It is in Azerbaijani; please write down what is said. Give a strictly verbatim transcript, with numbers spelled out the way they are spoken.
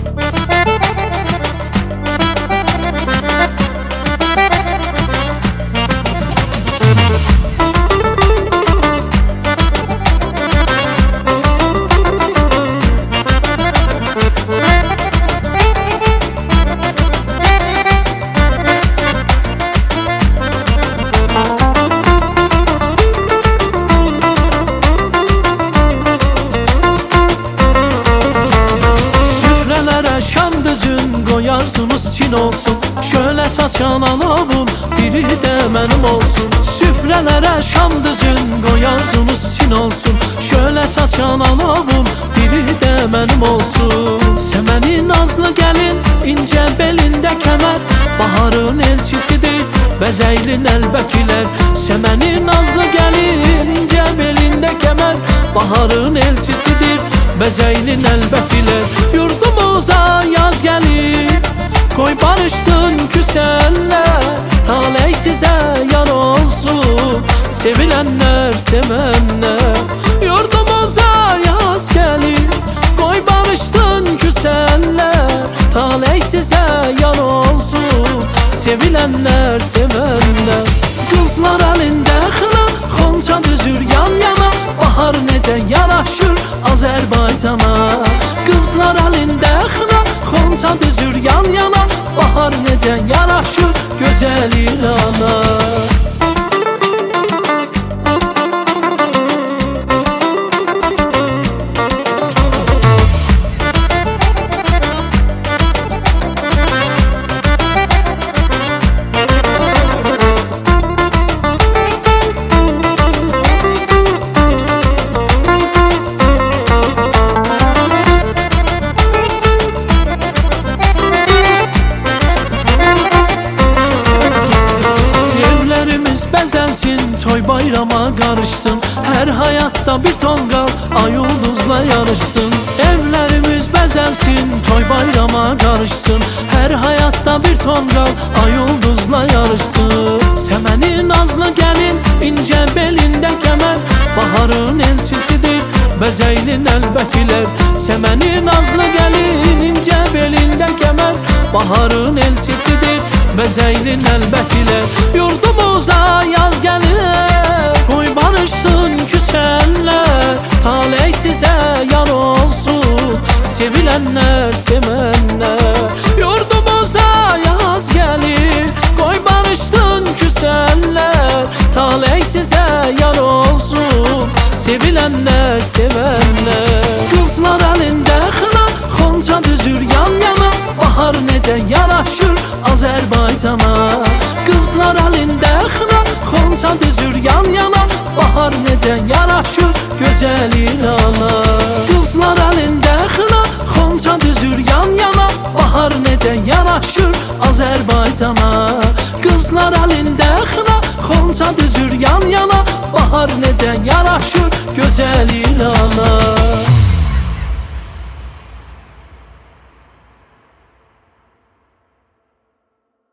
Qoyarsınız Çin olsun, şöyle saçan alavun biri de benim olsun. Süfrələrə şam düzün, qoyarsınız Çin olsun, şöyle saçan alavun biri de benim olsun. Səməni nazlı gəlin, incə belində kəmər, baharın elçisidir bəzəkli nəlbəkilər. Səməni nazlı gəlin, incə belində kəmər, baharın elçisidir bəzəkli nəlbəkilər. Yurdumuza yaz gəlir, qoy barışsın küsənlər, taley sizə yar olsun, sevilənlər, sevənlər. Yurdumuza yaz gəlir, qoy barışsın küsənlər, taley sizə yar olsun, sevilənlər, sevənlər. Qızlar əlində xına, xonça düzür yan yana, bahar necə yaraşır Azərbaycana. Qızlar əlində xına, xonça düzür yan yana, bahar necə yaraşır gözəl İrana. Bəzənsin, toy bayrama qarışsın, hər həyatda bir tonqal ay ulduzla yarışsın. Evlərimiz bəzənsin, toy bayrama qarışsın, hər həyatda bir tonqal ay ulduzla yarışsın. Səməni nazlı gəlin, incə belində kəmər, baharın elçisidir bəzəkli nəlbəkilər. Səməni nazlı gəlin, incə belində kəmər, baharın elçisidir bəzəkli nəlbəkilər. Yurdumuza yaz gəlir, qoy barışsın küsənlər, taley sizə yar olsun, sevilənlər, sevənlər. Yurdumuza yaz gəlir, qoy barışsın küsənlər, taley sizə yar olsun, sevilənlər, sevənlər. Qızlar əlində xına, xonça düzür yan yana, bahar necə yaraşır Azərbaycana. Qızlar əlində xına, xonça düzür yan yana, bahar necə yaraşır gözəl İrana. Qızlar əlində xına, xonça düzür yan yana, bahar necə yaraşır Azərbaycana. Qızlar əlində xına, xonça düzür yan yana, bahar necə yaraşır gözəl